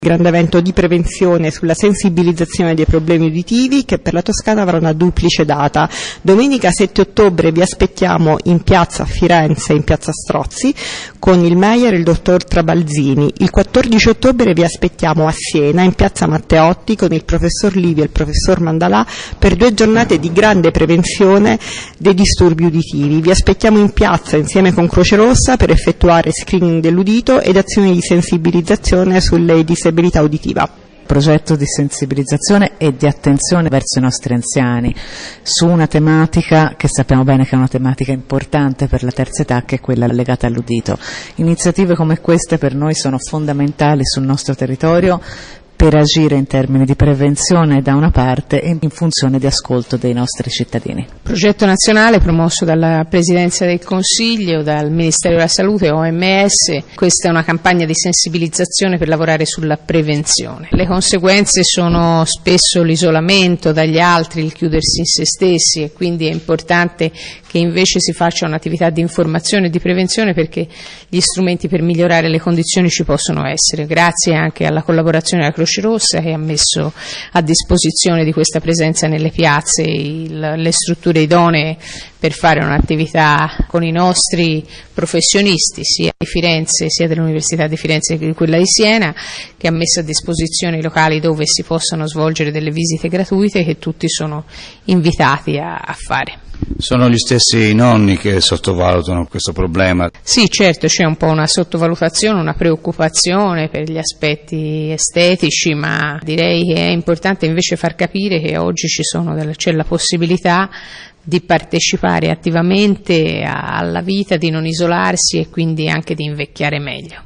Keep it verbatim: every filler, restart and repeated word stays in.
Grande evento di prevenzione sulla sensibilizzazione dei problemi uditivi che per la Toscana avrà una duplice data. Domenica sette ottobre vi aspettiamo in piazza a Firenze, in piazza Strozzi, con il Meyer e il dottor Trabalzini. Il quattordici ottobre vi aspettiamo a Siena, in piazza Matteotti, con il professor Livio e il professor Mandalà, per due giornate di grande prevenzione dei disturbi uditivi. Vi aspettiamo in piazza insieme con Croce Rossa per effettuare screening dell'udito ed azioni di sensibilizzazione sulle disabilità uditiva. Progetto di sensibilizzazione e di attenzione verso i nostri anziani su una tematica che sappiamo bene che è una tematica importante per la terza età, che è quella legata all'udito. Iniziative come queste per noi sono fondamentali sul nostro territorio per agire in termini di prevenzione da una parte e in funzione di ascolto dei nostri cittadini. Progetto nazionale promosso dalla Presidenza del Consiglio, dal Ministero della Salute, O M S. Questa è una campagna di sensibilizzazione per lavorare sulla prevenzione. Le conseguenze sono spesso l'isolamento dagli altri, il chiudersi in se stessi, e quindi è importante che invece si faccia un'attività di informazione e di prevenzione, perché gli strumenti per migliorare le condizioni ci possono essere, grazie anche alla collaborazione della Croce Rossa, che ha messo a disposizione di questa presenza nelle piazze il, le strutture idonee per fare un'attività con i nostri professionisti, sia di Firenze, sia dell'Università di Firenze che di quella di Siena, che ha messo a disposizione i locali dove si possono svolgere delle visite gratuite che tutti sono invitati a, a fare. Sono gli stessi nonni che sottovalutano questo problema? Sì, certo, c'è un po' una sottovalutazione, una preoccupazione per gli aspetti estetici, ma direi che è importante invece far capire che oggi ci sono delle, c'è la possibilità di partecipare attivamente alla vita, di non isolarsi e quindi anche di invecchiare meglio.